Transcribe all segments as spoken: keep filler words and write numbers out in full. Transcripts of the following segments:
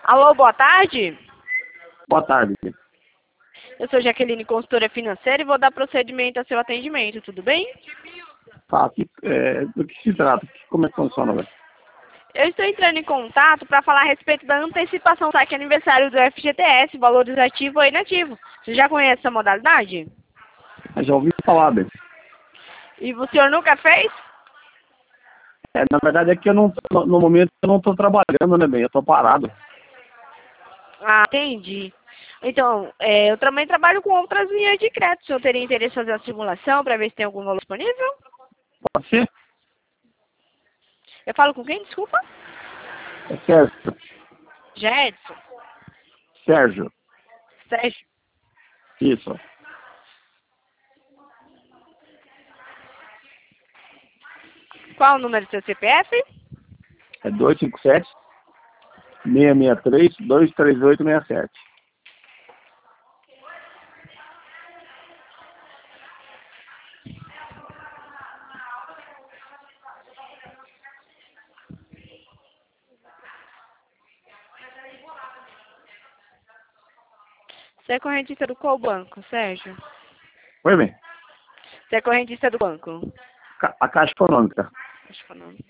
Alô, boa tarde. Boa tarde. Eu sou Jaqueline, consultora financeira, e vou dar procedimento ao seu atendimento, tudo bem? Tá, que, é, do que se trata? Como é que funciona, velho? Eu estou entrando em contato para falar a respeito da antecipação do saque aniversário do F G T S, valores ativo ou inativo. Você já conhece essa modalidade? Eu já ouvi falar, bem. E o senhor nunca fez? É, na verdade é que eu não, no, no momento eu não estou trabalhando, né, bem? Eu estou parado. Ah, entendi. Então, é, eu também trabalho com outras linhas de crédito. O senhor teria interesse em fazer a simulação para ver se tem algum valor disponível? Pode ser? Eu falo com quem, desculpa? É Sérgio. Jedson. Sérgio. Sérgio. Isso. Qual o número do seu C P F? É dois cinco sete, seis seis três, dois três oito seis sete. Você é correntista do qual banco, Sérgio? Oi, bem. Você é correntista do banco? Ca- A Caixa Econômica. Acho que não.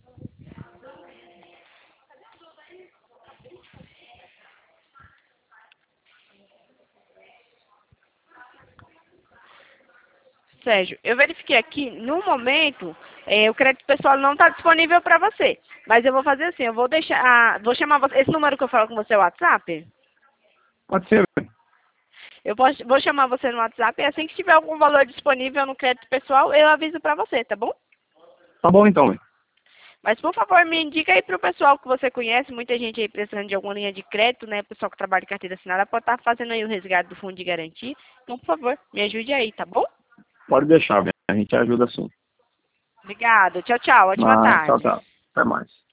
Sérgio, eu verifiquei aqui, no momento, eh, o crédito pessoal não está disponível para você. Mas eu vou fazer assim, eu vou deixar, ah, vou chamar você, esse número que eu falo com você é o WhatsApp? Pode ser, bem. Eu posso, vou chamar você no WhatsApp e assim que tiver algum valor disponível no crédito pessoal, eu aviso para você, tá bom? Tá bom então, bem. Mas, por favor, me indica aí para o pessoal que você conhece, muita gente aí precisando de alguma linha de crédito, né? O pessoal que trabalha de carteira assinada pode estar fazendo aí o resgate do fundo de garantia. Então, por favor, me ajude aí, tá bom? Pode deixar, bem. A gente ajuda sim. Obrigada. Tchau, tchau. Ótima Ah, tchau, tarde. tchau. Até mais.